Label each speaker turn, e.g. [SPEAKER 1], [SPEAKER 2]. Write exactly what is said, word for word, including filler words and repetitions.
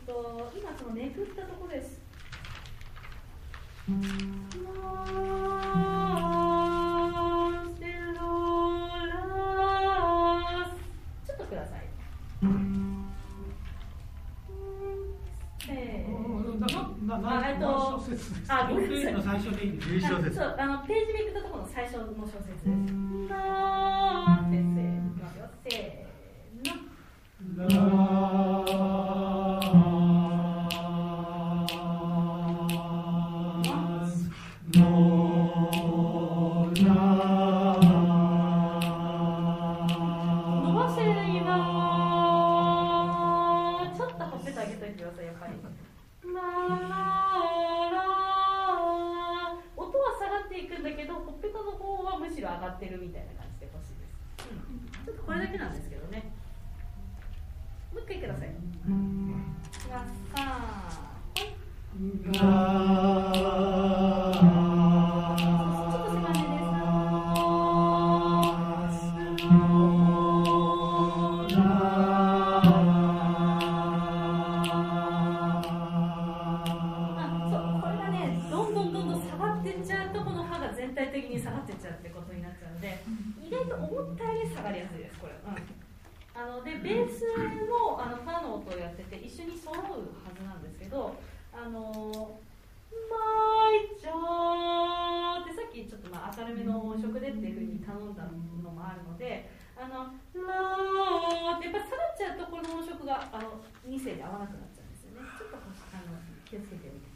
[SPEAKER 1] と今そのめくったところです。ちょっとください。せーの。あ、えっと、あ、ごめんなさい。
[SPEAKER 2] の最初でいいです。
[SPEAKER 1] そう、あのページめくったところの最初の小説です。なー先生、いきますよ。せーの。伸ばせれば、ちょっとほっぺた上げといてください、やっぱり。ララ音は下がっていくんだけど、ほっぺたの方はむしろ上がってるみたいな感じでほしいです、うん、ちょっとこれだけなんですけどね。もう一回ください。さあ、ちょっと狭めです。全体的に下がってっちゃうってことになっちゃうので、意外と思ったより下がりやすいです、これ。うん、あのでベースもあのファの音をやってて一緒に揃うはずなんですけど、あのマイちゃーってさっきちょっとまあ明るめの音色でっていうふうに頼んだのもあるので、あのラーってやっぱ下がっちゃうところの音色があのに声で合わなくなっちゃうんですよね。ちょっとあの気をつけてみて。